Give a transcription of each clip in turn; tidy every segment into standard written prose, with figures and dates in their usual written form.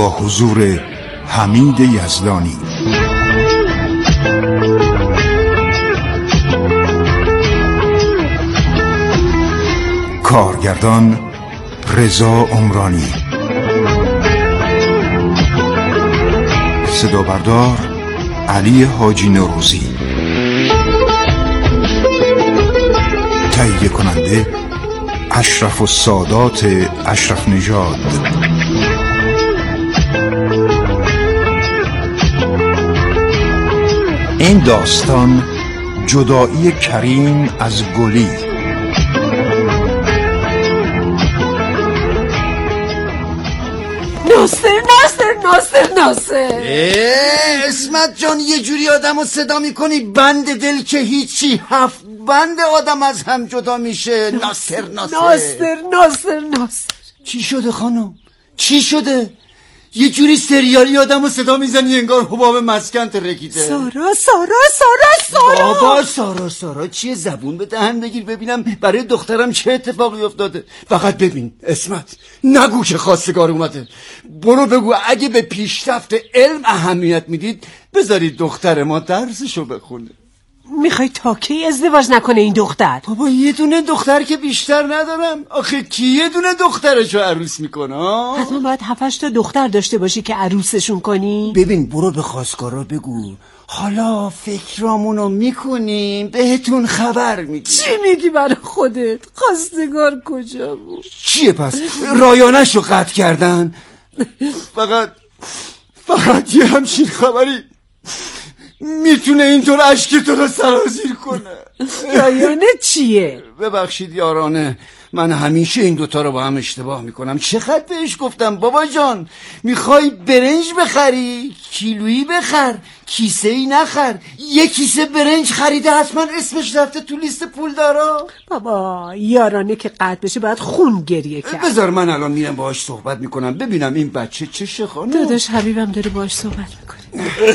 با حضور حمید یزدانی. کارگردان رضا عمرانی. صدا بردار علی حاجی نوروزی. تهیه کننده اشرف السادات اشرف نژاد. این داستان جدایی کریم از گلی. ناصر اسمت جان، یه جوری آدمو صدا میکنی بند دل که هیچی، 7 بند آدم از هم جدا میشه. ناصر چی شده خانم؟ چی شده؟ یه جوری سریالی آدمو صدا میزنی انگار حباب مسکن ترکیده. سارا بابا سارا چیه؟ زبون به دهن بگیر ببینم برای دخترم چه اتفاقی افتاده. فقط ببین اسمت، نگو که خواستگار اومده. برو بگو اگه به پیشرفت علم اهمیت میدید بذارید دختر ما درسشو بخونه. میخوای تا کی ازدواج نکنه این دختر؟ بابا یه دونه دختر که بیشتر ندارم. آخه کی یه دونه دخترشو عروس میکنه؟ حتما باید 7-8 تا دختر داشته باشی که عروسشون کنی. ببین برو به خواستگارا بگو حالا فکرامونو میکنیم بهتون خبر میدیم. چی میگی برای خودت؟ خواستگار کجا بود؟ چیه پس؟ رایانه‌شو قطع کردن؟ فقط یه همچین خبری میتونه اینطور اشک تو رو سرازیر کنه. رایانه چیه؟ ببخشید یارانه، من همیشه این دوتا رو با هم اشتباه میکنم. چقدر بهش گفتم بابا جان میخوای برنج بخری کیلویی بخر، کیسه ای نخر. 1 کیسه برنج خریده حتما اسمش رفته تو لیست پولدارا. بابا یارانه که قطع بشه باید خون گریه کرد. بذار من الان میرم باهاش صحبت میکنم ببینم این بچه چشه خانم. داداش حبیبم داره باهاش صحبت میکنه.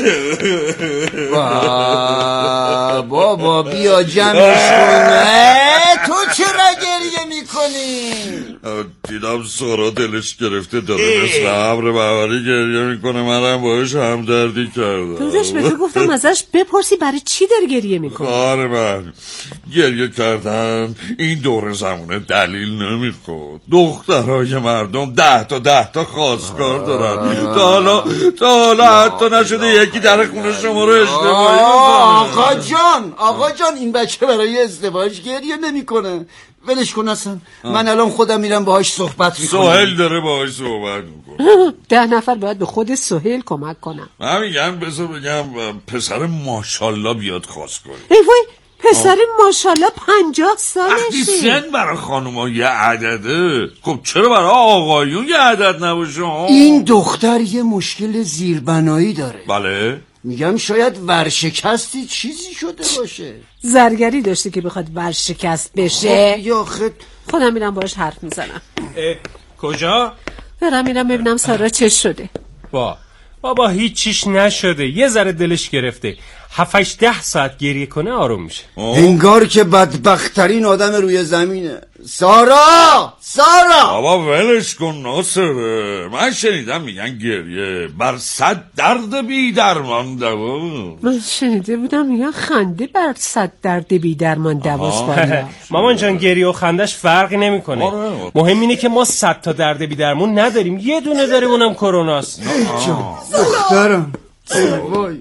بابا بیا جمعش کن. تو چرا گریه میکنی؟ دیدم سارا دلش گرفته داره مثل ابر بهاری گریه میکنه، منم باش همدردی کردم. داداش به تو گفتم ازش بپرسی برای چی داره گریه میکنه. کار من گریه کردن این دور زمونه دلیل نمیخواد. دخترهای مردم 10 تا خواستگار دارن. تا حالا حتی نشده یکی در خونه شما رو اشتباهی آقا جان این بچه برای ازدواج گریه نمیکنه. ولش کن اصلا. من الان خودم میرم باهاش صحبت میکنم. سهیل داره باهاش صحبت میکنه. 10 نفر باید به خود سهیل کمک کنم. من میگم بذار بگم پسر ماشالله بیاد خواستگاری. ای وای پسر ماشالله 50 سالشه. سن برای خانوما یه عدده، خب چرا برای آقایون یه عدد نباشه؟ این دختر یه مشکل زیربنایی داره. بله میگم شاید ورشکستی چیزی شده باشه. زرگری داشته که بخواد ورشکست بشه. یا خد خودم میرم باهاش حرف میزنم. کجا؟ برم میرم ببینم سارا چه شده. بابا هیچ چیش نشده، یه ذره دلش گرفته. 7-8 ساعت گریه کنه آروم میشه. انگار که بدبخترین آدم روی زمینه. سارا بابا ولش کن ناصر. من شنیدم میگن گریه بر 100 درد بی درمان دوا. من شنیده بودم میگن خنده بر 100 درد بی درمان دواست. مامان جان گریه و خندش فرقی نمیکنه. مهم اینه که ما 100 تا درد بی درمان نداریم، یه دونه داریم اونم کروناست. دخترم وای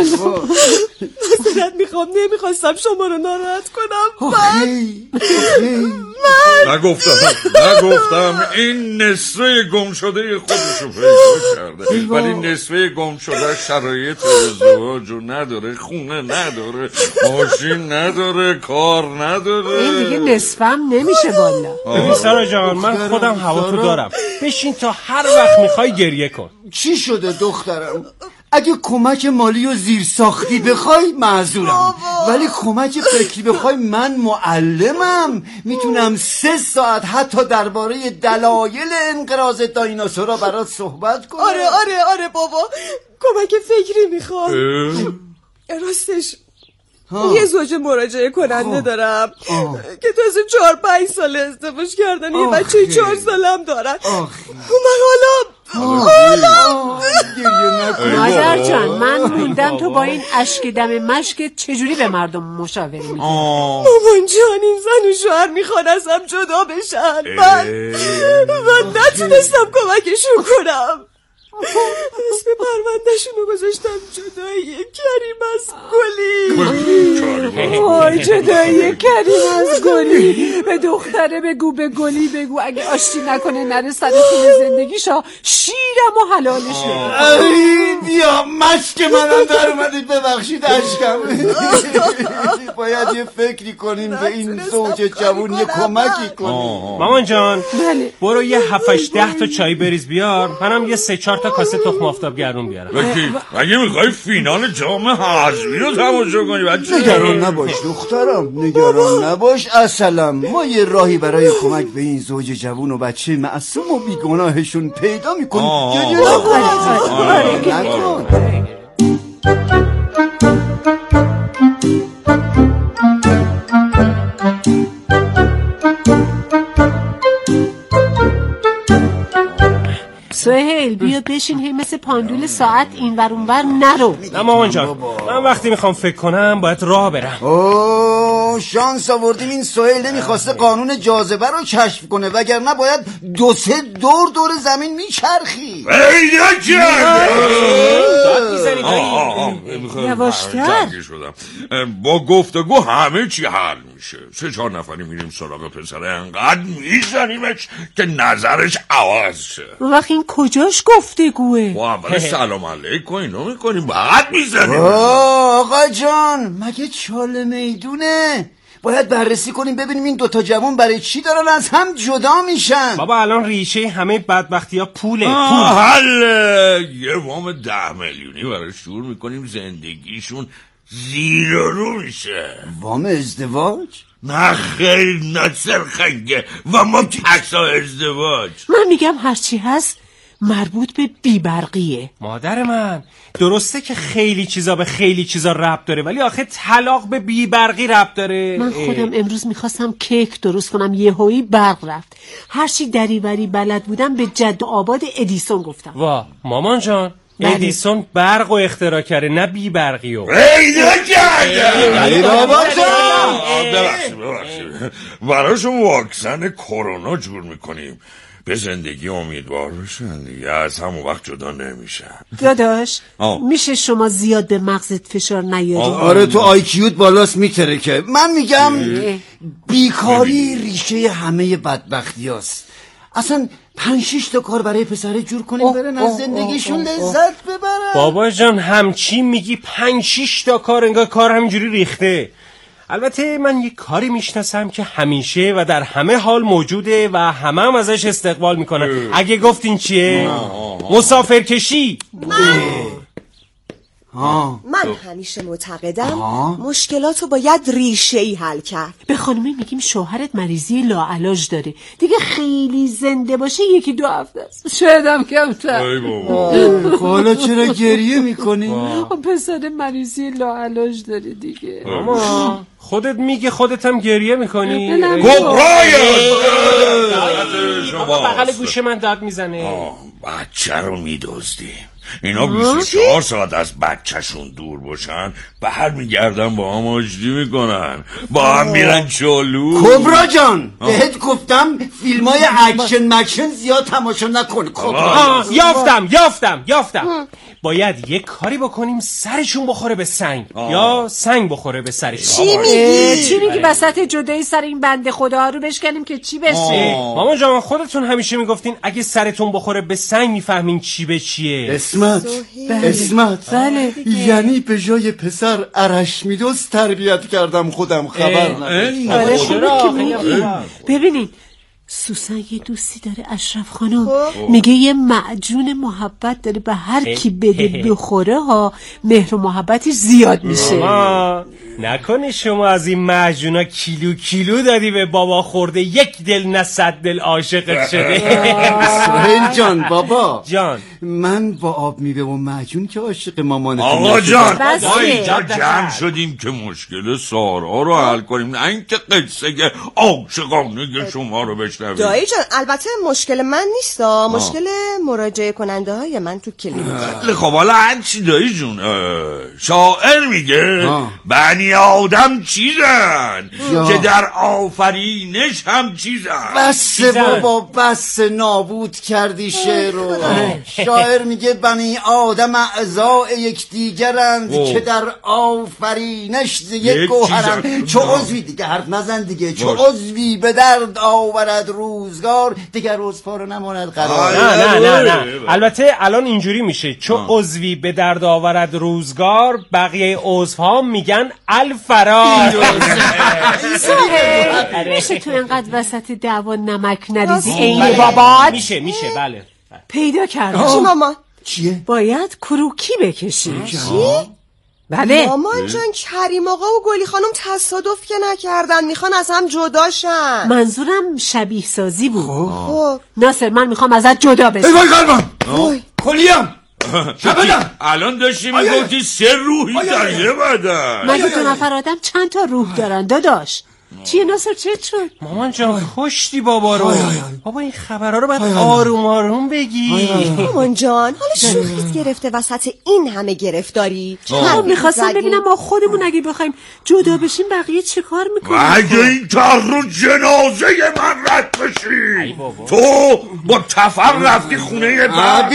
حضرت نمیخواستم شما رو ناراحت کنم. نگفتم این نصفه گم شده خودشو پیدا کرده، ولی نصفه گم شده شرایط ازدواجو نداره، خونه نداره، ماشین نداره، کار نداره. این دیگه نصفم نمیشه والا. ببین سارا جان من خودم هواتو دارم، بشین تا هر وقت میخوای گریه کن. چی شده دخترم؟ اگه کمک مالی و زیرساختی بخوای معذورم، ولی کمک فکری بخوای من معلمم. میتونم 3 ساعت حتی درباره دلایل انقراض دایناسورا برات صحبت کنم. آره بابا کمک فکری میخوام. راستش یه زوج مراجعه کننده دارم که تو از 4-5 سال ازدواج کردن، یه بچه 4 سالم دارن. من حالا مادر جان من موندم تو با این اشک دم مشکت چجوری به مردم مشاوره میدی؟ مامان جان این زن و شوهر میخوان ازم جدا بشن. من نتونستم کمکشون کنم. اسم پروندهشونو گذاشتم جدایی کریم از گلی. وای جدایی کریم از گلی. به دختره بگو به گلی بگو اگه آشتی نکنه نره سر خون زندگیشا شیرم و حلالش ای بیا مشک منم در اومدید ببخشید اشکم. باید یه فکری کنیم به این زوج جوون یه کمکی کنیم. مامان جان بله. برو یه 7-8 تا چای بریز بیار، منم یه 3-4 تا کاسه تخم آفتاب گرم بیارم. مگه میخوای فینال جام حذفی رو تماشا کنی بچه؟ نگران نباش دخترم، نگران نباش. اصلا ما یه راهی برای کمک به این زوج جوون و بچه معصوم و بیگناهشون پیدا میکنیم. سهیل بیا بشین، هی مثل پاندول ساعت این ور اون ور نرو. نه مامان جان من وقتی میخوام فکر کنم باید راه برم. اوه شانس آوردیم این سهیل نمیخواسته قانون جاذبه رو کشف کنه، وگرنه باید 2-3 دور زمین میچرخی. یواشتر. با گفتگو همه چی حل میشه. 3-4 نفری میریم سراغ پسره، انقدر میزنیمش که نظرش عوض شه. وقت این کجاش گفتگوه؟ با اول سلام علیکم اینو میکنیم بعد میزنیم. آقا جان مگه چاله میدونه؟ باید بررسی کنیم ببینیم این دوتا جوان برای چی دارن از هم جدا میشن. بابا الان ریشه همه بدبختی ها پوله. حله یه وام 10 میلیونی براش شروع میکنیم زندگیشون زیر و رو میشه. وام ازدواج؟ نه خیر نه سرخنگه و ما کسا ازدواج. من میگم هرچی هست مربوط به بیبرقیه. مادر من درسته که خیلی چیزا به خیلی چیزا ربط داره، ولی آخه طلاق به بیبرقی ربط داره. من خودم امروز میخواستم کیک درست کنم، یهویی برق رفت. هرچی دریوری بلد بودم به جد آباد ادیسون گفتم. وا مامان جان بله. ادیسون برق و اختراع کرده نه بیبرقیو. ای بابا ببخشید براشون واکسن کرونا جور میکنیم، به زندگی امیدوار بشن دیگه، از همون وقت جدا نمیشن. داداش میشه شما زیاد به مغزت فشار نیاری؟ آره تو آیکیوت بالاست میترکه. من میگم بیکاری ریشه همه بدبختی هست. اصلا 5-6 تا کار برای پسره جور کنیم برن از زندگیشون لذت ببرن. بابا جان همچی میگی 5-6 تا کار، انگار کار همینجوری ریخته. البته من یک کاری میشناسم که همیشه و در همه حال موجوده و همه هم ازش استقبال میکنن. اگه گفتین چیه؟ مسافرکشی. من همیشه معتقدم مشکلاتو باید ریشه‌ای حل کرد. به خانومه میگیم شوهرت مریضی لاعلاج داره دیگه، خیلی زنده باشه 1-2 هفته است، شاید هم کمتر. حالا چرا گریه میکنی؟ پسر مریضی لاعلاج داره دیگه. ماما خودت میگه خودت هم گریه میکنی. بغل گوش من داد میزنه. بچه رو میدزدیم. اینا 24 ساعت از بچهشون دور باشن برمیگردن با هم آشتی میکنن، با هم میرن چالو. کبرا جان بهت گفتم فیلمای اکشن مکشن زیاد تماشا نکن. یافتم باید یک کاری بکنیم سرشون بخوره به سنگ یا سنگ بخوره به سرشون. چی میگی وسط جدایی سر این بنده خدا رو بشکنیم که چی بشه؟ مامان جان خودتون همیشه میگفتین اگه سرتون بخوره به سنگ میفهمین چی به چیه. اسمت بله. یعنی به جای پسر ارش میدوز تربیت کردم خودم خبر نداشتم. ببینین سوسن یه دوستی داره اشرف خانم، میگه یه معجون محبت داره به هر کی بده بخوره ها مهر و محبتش زیاد میشه. نکنه شما از این معجونا کیلو دادی به بابا خورده، یک دل نه 100 دل عاشقت شده. سهیل جان بابا جان من با آب میوه و معجون که عاشق مامانم. آقا جان ما اینجا جمع شدیم که مشکل سارا رو حل کنیم، نه اینکه قصه عاشقانه شما رو بشنویم. بشنویم. دایی جان البته مشکل من نیستا، مشکل مراجعه کننده های من تو کلینیک. خب حالا هرچی دایی جون، شاعر میگه بنی آدم چیزن که در آفرینش هم چیزن. بس بابا بس، نابود کردی شعر رو. شاعر میگه بنی آدم اعضای یکدیگرند که در آفرینش یک گوهرند. چو عضوی دیگه حرف نزن دیگه، چو عضوی به درد آورد روزگار دیگر عضوها رو نماند قرار. نه البته الان اینجوری میشه، چو عضوی به درد آورد روزگار بقیه عضوها میگن الفرار. میشه تو اینقدر وسط دعوا نمک نریزی عین بابات؟ میشه بله. پیدا کردم. چی مامان؟ چیه؟ باید کروکی بکشی. چی؟ بله مامان جان کریم آقا و گلی خانم تصادف که نکردن، میخوان از هم جدا شن. منظورم شبیه سازی بود. خب ناصر من میخوام ازت جدا بشم. ای وای قلبم کلیم شبدم الان داشتی میگفتی 3 روحی در یه بدن. مگه 2 نفر آدم چند تا روح دارن داداش؟ چیه ناصر چه شد؟ مامان جان کشتی بابا رو. بابا این خبرها رو باید آروم آروم بگی. مامان جان حالا شوخیت گرفته وسط این همه گرفتاری. میخواستم ببینم ما خودمون اگه بخوایم جدا بشیم بقیه چه کار میکنیم. اگه این تر رو جنازه من رد بشی تو با تفر رفتی خونه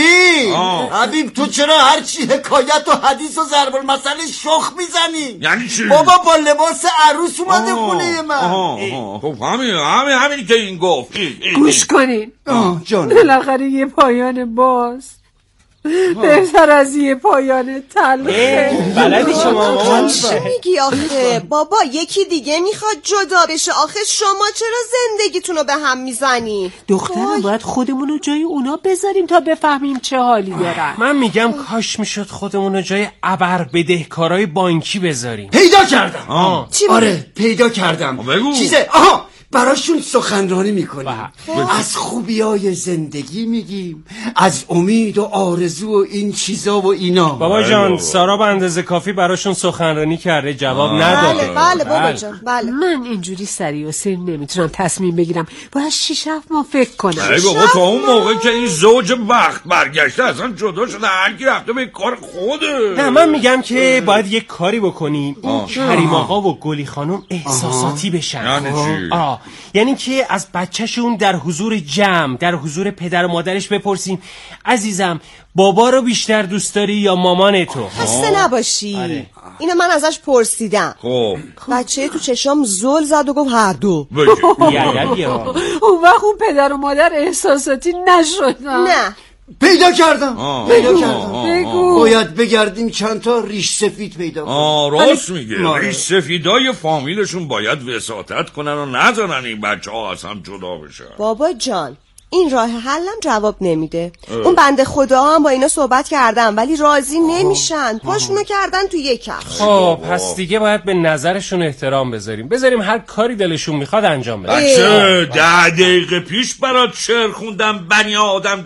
حبیب تو چرا هرچی حکایت و حدیث و ضرب المثل شخ میزنی؟ یعنی چی؟ بابا با لباس عروس اومده خونه من. خب همین که این گفت. گوش کنین جان بالاخره یه پایان باز بهتر از یه پایان تلخه. بلدی شما مامان؟ چی میگی آخه؟ بابا یکی دیگه میخواد جدا بشه. آخه شما چرا زندگیتون رو به هم میزنی؟ دخترم باید خودمون رو جای اونا بذاریم تا بفهمیم چه حالی دارن. من میگم کاش میشد خودمون رو جای ابر بدهکارای بانکی بذاریم. پیدا کردم. چی آره پیدا کردم. بگو. چیزه براشون سخنرانی میکنیم، از خوبیای زندگی میگیم، از امید و آرزو و این چیزا و اینا. بابا جان سارا به اندازه کافی براشون سخنرانی کرده، جواب نداده. بله بابا جان بله. من اینجوری سریع و سیر نمیتونم تصمیم بگیرم، باید 6-7 ماه فکر کنم. ای بابا تا اون موقع که این زوج وقت برگشته اصلا جدا شده، هر کی رفته به کار خوده. نه من میگم که باید یک کاری بکنیم کریم آقا و گلی خانم احساساتی بشن. یعنی چی؟ یعنی که از بچهشون در حضور جمع، در حضور پدر و مادرش بپرسیم عزیزم بابا رو بیشتر دوست داری یا مامان تو؟ خسته نباشی. اینو من ازش پرسیدم. خب بچه تو چشام زل زد و گفت هر دو. اون وقت اون پدر و مادر احساساتی نشدن. نه پیدا کردم. بگو. باید بگردیم چند تا ریش سفید پیدا کنیم. راست میگه. ریش سفیدای فامیلشون باید وساطت کنن و نذارن این بچه ها از هم جدا بشن. بابا جان این راه حلم جواب نمیده. اون بنده خدا هم با اینا صحبت کردم ولی راضی نمیشن. پاشونو کردن تو یک کفش. خب پس دیگه باید به نظرشون احترام بذاریم هر کاری دلشون میخواد انجام بدن. بچه 10 دقیقه پیش برات شعر خوندم بنی آدم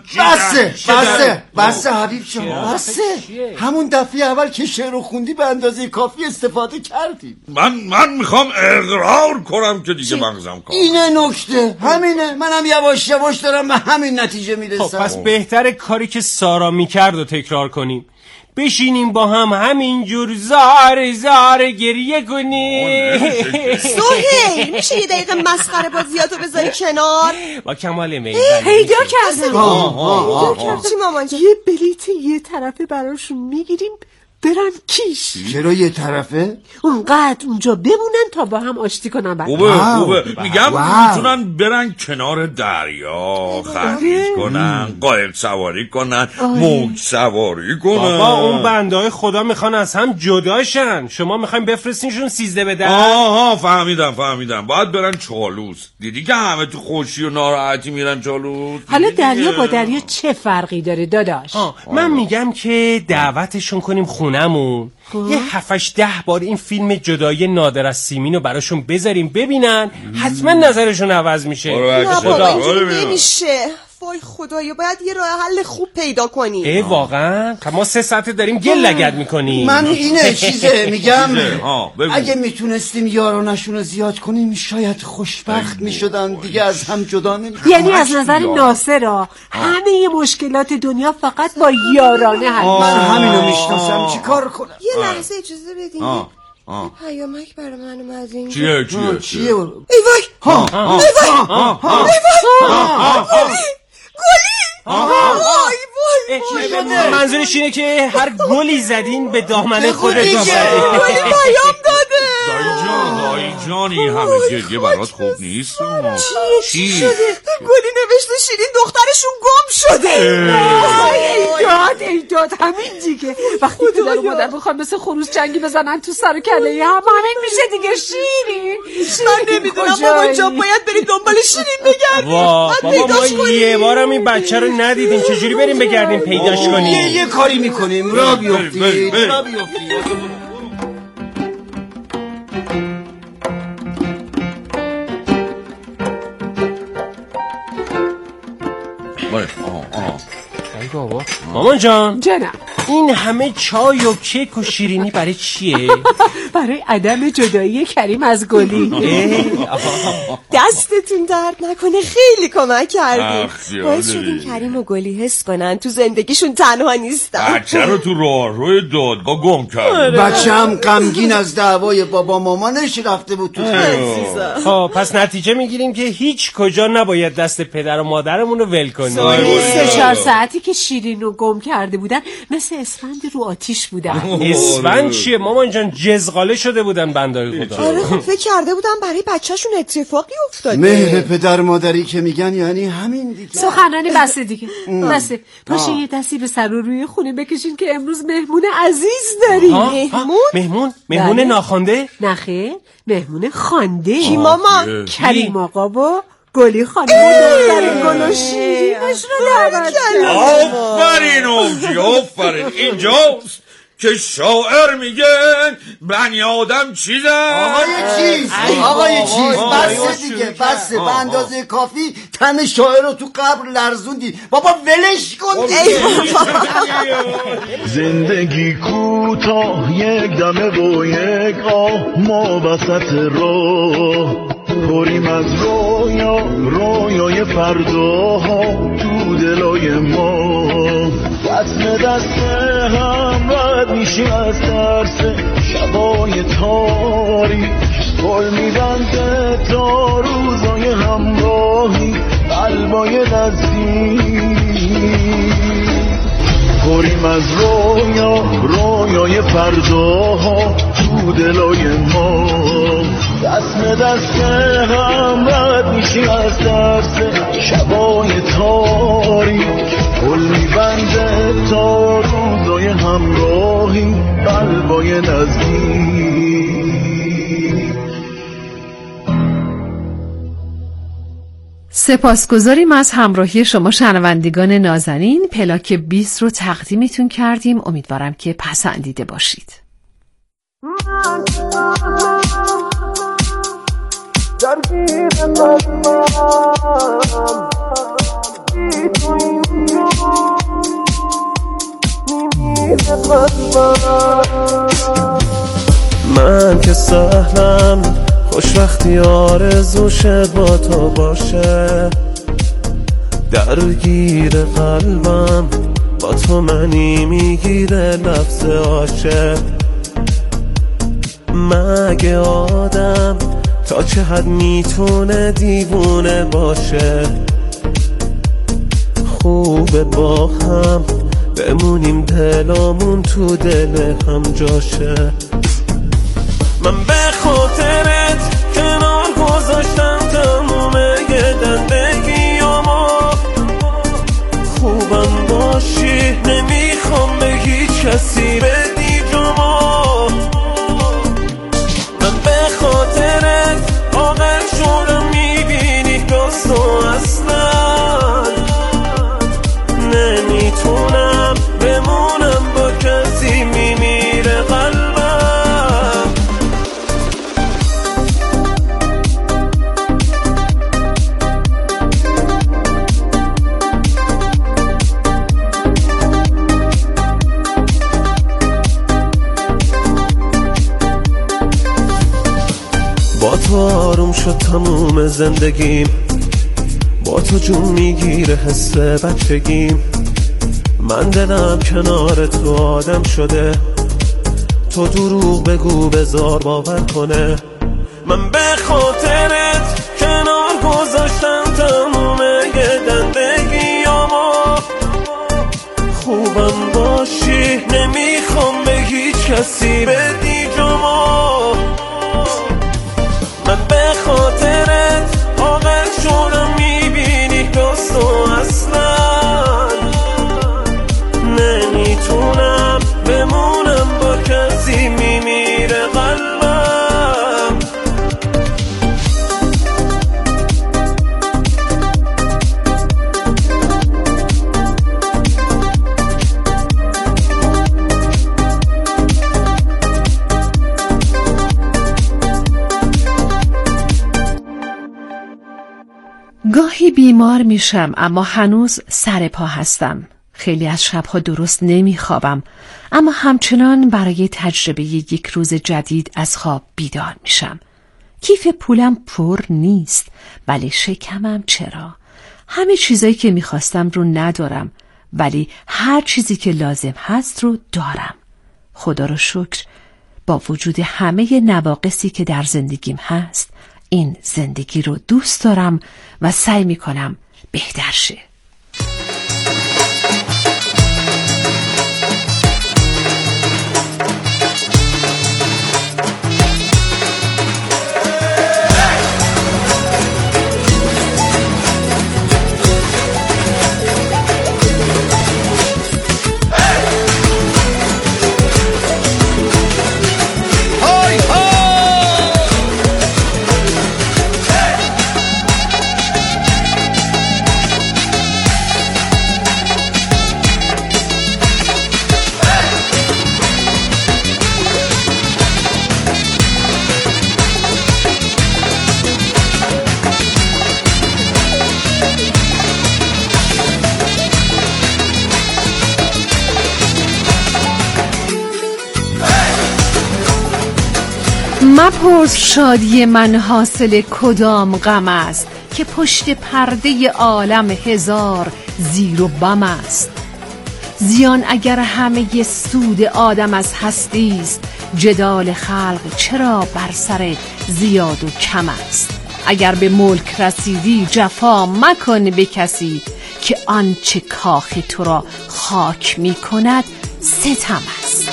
بسه حبیب جان بسه. همون دفعه اول که شعر رو خوندی به اندازه کافی استفاده کردیم. من میخوام اقرار کنم که دیگه مغزم کار. اینه نکته همینه. منم یواش یواش دارم به همین نتیجه میرسم. خب پس بهتره کاری که سارا میکرد و تکرار کنیم. بشینیم با هم همینجور زار گریه کنیم. سهیل میشه یه دقیقه مسخره بازیاتو بذاری کنار؟ با کمال میل. پیدا کردم. چی مامان جان؟ یه بلیت یه طرفه براشون میگیریم برن کیش. چرا یه طرفه؟ اونقدر اونجا بمونن تا با هم آشتی کنن. خوبه. میگم میتونن برن کنار دریا خرید کنن، قایق سواری کنن، موج سواری کنن. بابا اون بنده خدا میخوان از هم جداشن، شما میخواین بفرستینشون 13 به 10. فهمیدم. باید برن چالوس. دیدی که همه تو خوشی و ناراحتی میرن چالوس. حالا دریا با دریا چه فرقی داره داداش؟ من میگم که دعوتشون کنیم خونمون، یه 7-8-10 بار این فیلم جدایی نادر از سیمینو براشون بذاریم ببینن، حتما نظرشون عوض میشه. نه بابا اینجوری نمیشه. وای خدایا باید یه راه حل خوب پیدا کنیم. واقعا؟ خب ما 3 ساعته داریم گل لگد میکنیم. من اینه چیزه میگم بگو. اگه میتونستیم یارانشون رو زیاد کنیم شاید خوشبخت میشدن، دیگه از هم جدا نمیشدن. یعنی از نظر ناصر همه مشکلات دنیا فقط با یارانه حل. من همینو میشناسم، چی کار کنم؟ یه لحظه اجازه بدین. پیامک برای من اومد اینجا. چیه؟ ای وای گلی منظورش اینه که هر گلی زدین به دامن خودت گلی پیام داده. دایی جان این همه گریه برات خوب نیست. چی شده؟ گلی نوشته شیرین دخترشون گم شده. ای داد همین دیگه. وقتی پدر و مادر بخوام مثل خروس جنگی بزنن تو سر و کله هم همین میشه دیگه. شیرین من نمیدونم بابا جان، باید بریم دنبال شیرین بگردیم. بابا ما یه بارم این بچه رو ندیدیم، چجوری بریم بگردیم پیداش کنیم؟ یه کاری میکنیم، را بیفتید. ای بابا مامان جان، جانم این همه چای و کیک و شیرینی برای چیه؟ برای عدم جدایی کریم از گلی. دستتون درد نکنه، خیلی کمک کردیم. باعث شدیم کریم و گلی حس کنن تو زندگیشون تنها نیستن. بچه رو تو راهروی دادگاه گم کرد. بچه هم غمگین از دعوای بابا مامانش رفته بود تو خب پس نتیجه میگیریم که هیچ کجا نباید دست پدر و مادرمون رو ول کنیم. 3-4 ساعتی که شیرین رو گم کرده بودن مثل اسفند رو آتیش بودن. اسفند چیه مامان جان؟ جزغاله شده بودن بندای خدا. آره خب فکر کرده بودن برای بچهشون اتفاقی افتاده. مهر پدر مادری که میگن یعنی همین دیگه. سخنرانی بسه دیگه، بسه. پاشین یه دستی به سر و روی خونه بکشین که امروز مهمون عزیز داریم. مهمون ناخوانده؟ نخیر، مهمون خوانده. کی ماما؟ کریم آقا و گلی خانم دختر گل و شیرینش رو دعوت کرد. آفرین اوجی، آفرین. اینجاست که شاعر میگه بنی آدم چیزه. آقای چیز بسه دیگه، بسه. به اندازه کافی تن شاعر رو تو قبر لرزوندی. بابا ولش کن. زندگی کوتاه، یک دمه و یک آه، ما وسط راه پریم از رویای فرداها تو دلای ما. دست هم رد میشی از ترس شبای تاریک، گل میبنده تا روزای همراهی قلبای نزدیک. پریم از رویای فرداها تو دلای ما. دست هم رد میشی از ترس شبای تاریک، گل میبنده تا روزای همراهی قلبای نزدیک. سپاسگزاریم از همراهی شما شنوندگان نازنین. پلاک 20 رو تقدیمتون کردیم، امیدوارم که پسندیده باشید. من که سهلم خوش وقتی آرزوش با تو باشه، درگیر قلبم با تو منی میگیره لفظ عاشق. مگه آدم تا چه حد میتونه دیوونه باشه؟ خوبه با هم بمونیم دلامون تو دل هم جاشه. من به خاطرت کنار گذاشتم تمومه یه زندگیامو. خوبم باشی نمیخوام به هیچ کسی بدی جمو. من به خاطرت آقل شدم میبینی داستو اصلا نمیتونم بمونم با کسی میمیره قلبم. تو آروم شد تموم زندگیم، با تو جون میگیره حس بچگیم. من دلم کنار تو آدم شده، تو دروغ بگو بذار باور کنه. من به خاطرت کنار گذاشتم تموم زندگیامو. خوبم باشی نمیخوام به هیچ کسی بدی جامو. من به خاطرت عاقل شدم، میبینی دوستو اصلا نمیتونم بمونم با کسی، میمیره قلبم. گاهی بیمار میشم اما هنوز سر پا هستم. خیلی از شبها درست نمیخوابم اما همچنان برای تجربه یک روز جدید از خواب بیدار میشم. کیف پولم پر نیست ولی شکمم چرا؟ همه چیزایی که میخواستم رو ندارم ولی هر چیزی که لازم هست رو دارم. خدا رو شکر با وجود همه نواقصی که در زندگیم هست این زندگی رو دوست دارم و سعی میکنم بهتر شه. مپرس شادی من حاصل کدام غم است، که پشت پرده عالم هزار زیر و بم است. زیان اگر همه سود آدم از هستی است، جدال خلق چرا بر سر زیاد و کم است. اگر به ملک رسیدی جفا مکن به کسی، که آنچه کاخ تو را خاک می کند ستم است.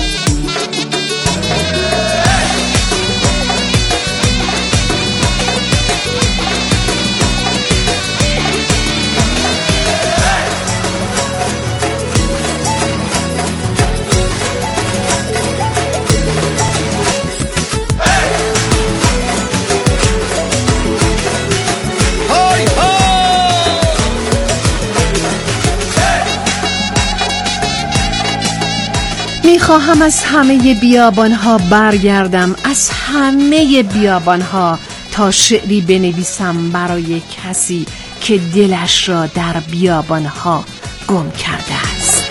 میخواهم از همه بیابانها برگردم، از همه بیابانها، تا شعری بنویسم برای کسی که دلش را در بیابانها گم کرده است.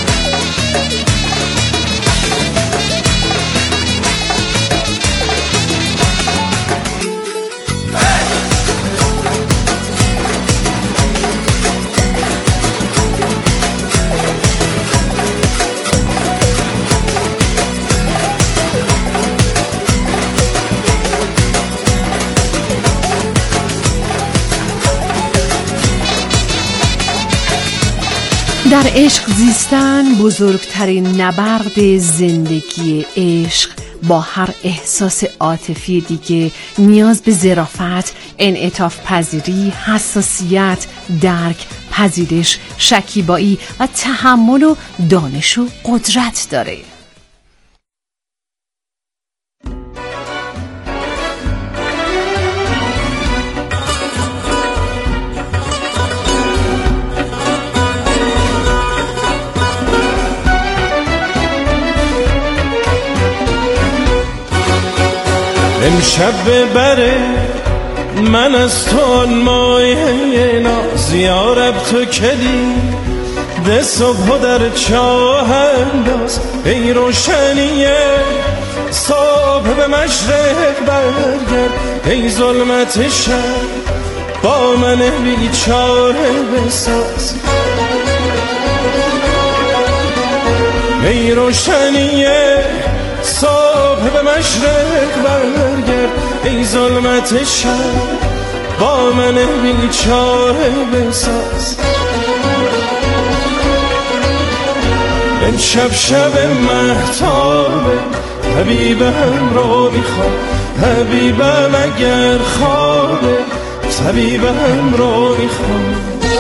در عشق زیستن بزرگترین نبرد زندگی. عشق با هر احساس عاطفی دیگه نیاز به ظرافت، انعطاف پذیری، حساسیت، درک، پذیرش، شکیبایی و تحمل و دانش و قدرت داره. امشب ببره من از تو مایه ناز، یارب تو کلی ده صبح در چاه انداز. ای روشنیه صبح به مشرق برگرد ای ظلمت شب با من بیچاره بساز ای روشنیه صبح به مشرق برگرد ای ظلمت شب با من بیچاره بساز امشب شب مهتابه حبیبم رو میخوام حبیبم اگر خوابه طبیبم رو میخوام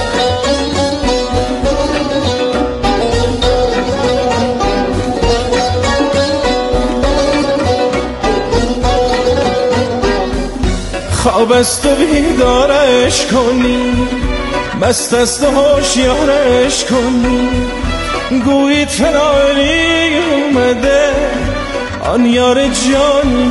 خواب است و بیدارش کنی مست است و هوشیارش کنی گویی تنالی اومده آن یار جانی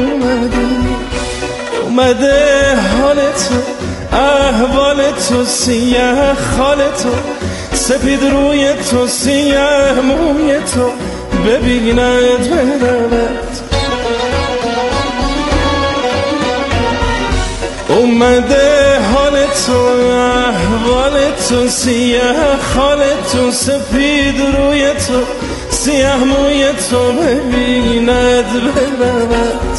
اومده حال تو احوال تو سیاه خال تو سپید روی تو سیاه موی تو ببیند برود اومده حال تو احوال تو سیاه خال تو سپید روی تو سیاه موی تو ببیند برود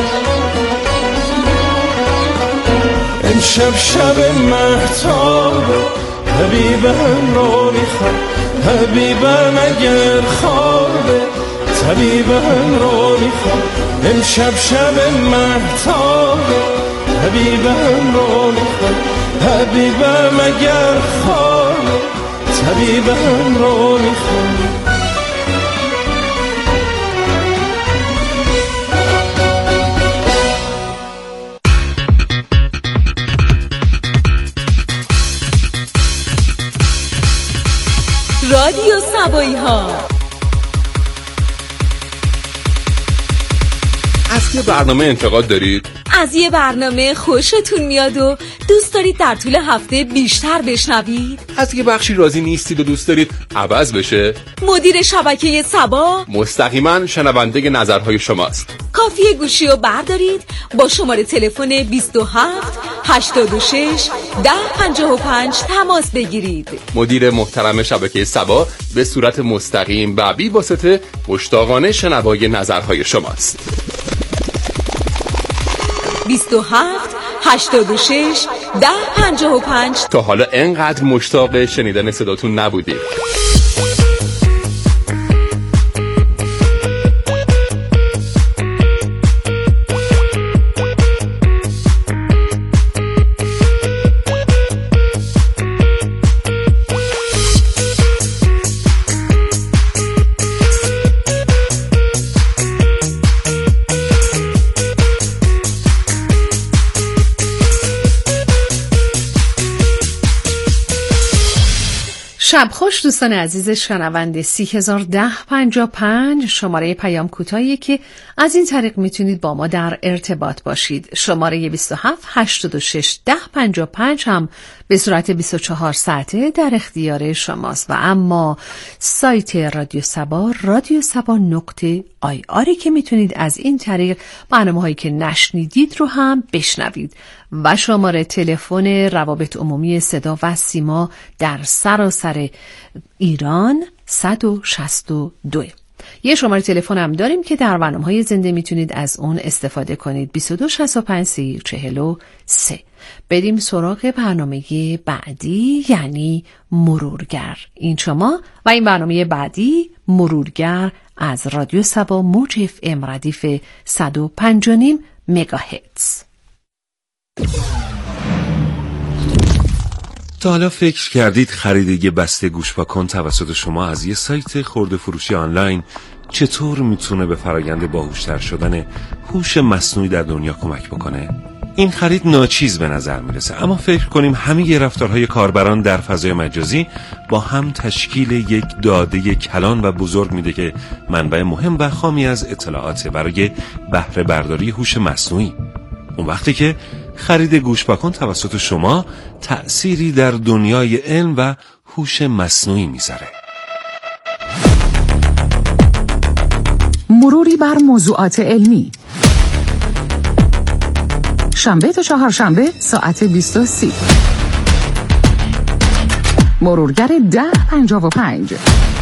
امشب شب مهتابه حبیبم رو میخوام حبیبم اگر خوابه طبیبم رو میخوام امشب شب مهتابه حبیبم رو میخوام حبیبم اگر خوابه طبیبم رو میخوام رادیو سبایی ها از یه برنامه انتقاد دارید؟ از یه برنامه خوشتون میاد و دوست دارید در طول هفته بیشتر بشنوید؟ از یه بخشی راضی نیستید و دوست دارید عوض بشه؟ مدیر شبکه سبا مستقیما شنونده نظرهای شماست. کافیه گوشی رو بردارید با شماره تلفن 27 86 1055 تماس بگیرید. مدیر محترم شبکه سبا به صورت مستقیم و بی واسطه مشتاقانه شنوای نظرهای شماست. 27 86 1055. تا حالا انقدر مشتاق شنیدن صداتون نبودیم. شب خوش دوستان عزیز شنونده 301055 شماره پیام کوتاهی که از این طریق میتونید با ما در ارتباط باشید. شماره 27 86 1055 هم به صورت 24 ساعته در اختیار شماست و اما سایت رادیو سبا radiosaba.ir که میتونید از این طریق برنامه هایی که نشنیدید رو هم بشنوید و شماره تلفن روابط عمومی صدا و سیما در سراسر ایران 162. یه شماره تلفن هم داریم که در برنامه‌های زنده میتونید از اون استفاده کنید 2265 بریم سراغ برنامه بعدی یعنی مرورگر. این شما و این برنامه بعدی مرورگر از رادیو سبا موج FM ردیف 105.5 مگاهرتز. تا حالا فکر کردید خرید یه بسته گوشپاکن توسط شما از یه سایت خرده فروشی آنلاین چطور میتونه به فرآیند باهوشتر شدن هوش مصنوعی در دنیا کمک بکنه؟ این خرید ناچیز به نظر میرسه، اما فکر کنیم همه رفتارهای کاربران در فضای مجازی با هم تشکیل یک داده کلان و بزرگ میده که منبع مهم و خامی از اطلاعات برای بهره برداری هوش مصنوعی. اون وقتی که خرید گوشپاکن توسط شما تأثیری در دنیای علم و هوش مصنوعی میذاره. مروری بر موضوعات علمی. شنبه تا چهارشنبه ساعت 20:30. مرورگر 10:55.